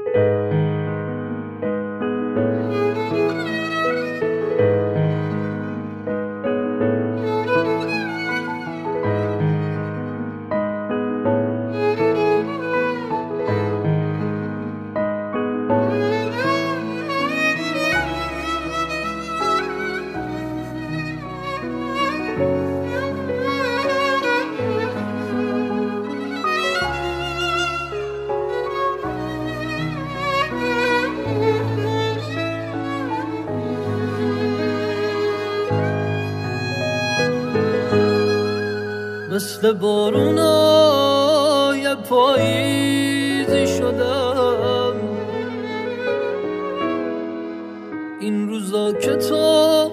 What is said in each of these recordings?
مثل بارونای پاییزی شدم این روزا که تو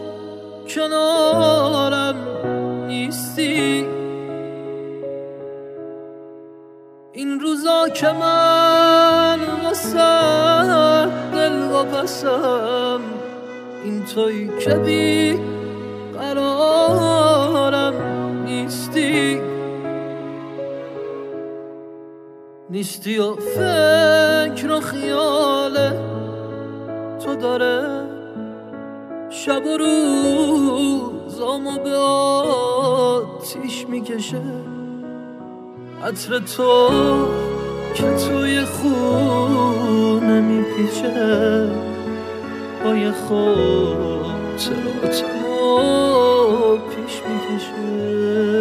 کنارم نیستی، این روزا که من واسه دل واپسم، این تویی که بی قرارم نیستی و فکر و خیال تو داره شب و روزامو به آتیش میکشه. عطر تو که توی خونه میپیچه، پای خاطراتمو پیش میکشه.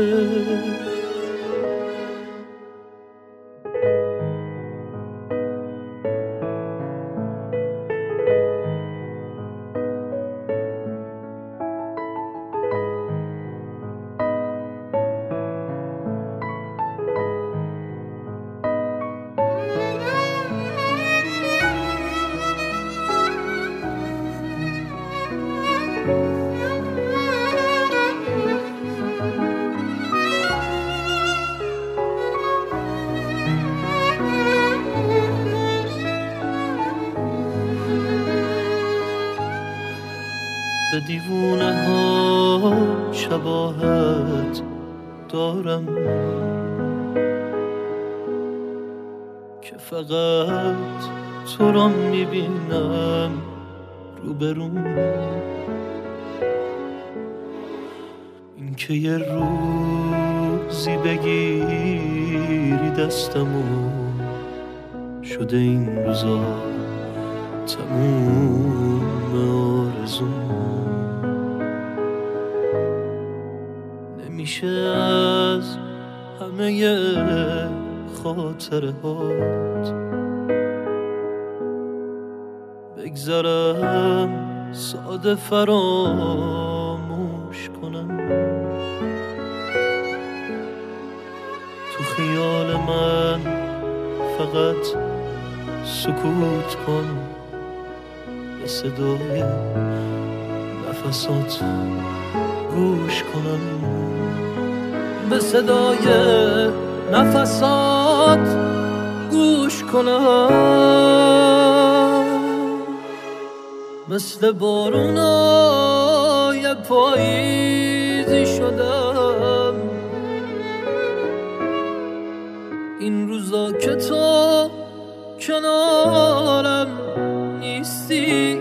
به دیوونه ها شباهت دارم که فقط تو را میبینم روبروم. این که یه روزی بگیری دستمو، شده این روزا تموم آرزوم. نمیشه از همه خاطره هات بگذرم ساده فراموش کنم. تو خیال من فقط سکوت کن، به صدای نفسات گوش کنم، به صدای نفسات گوش کنم. مثل بارونای پاییزی شدم این روزا که تو کنارم نیستی،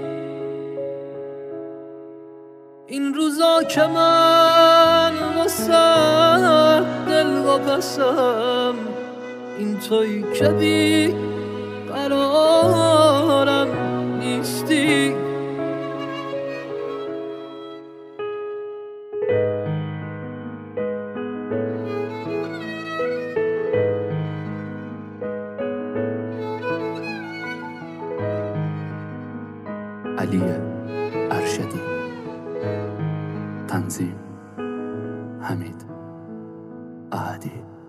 این روزا که من واسه دل واپسم، این تویی که بی قرارم نیستی. علی ارشدی، تنظیم حمید احدی.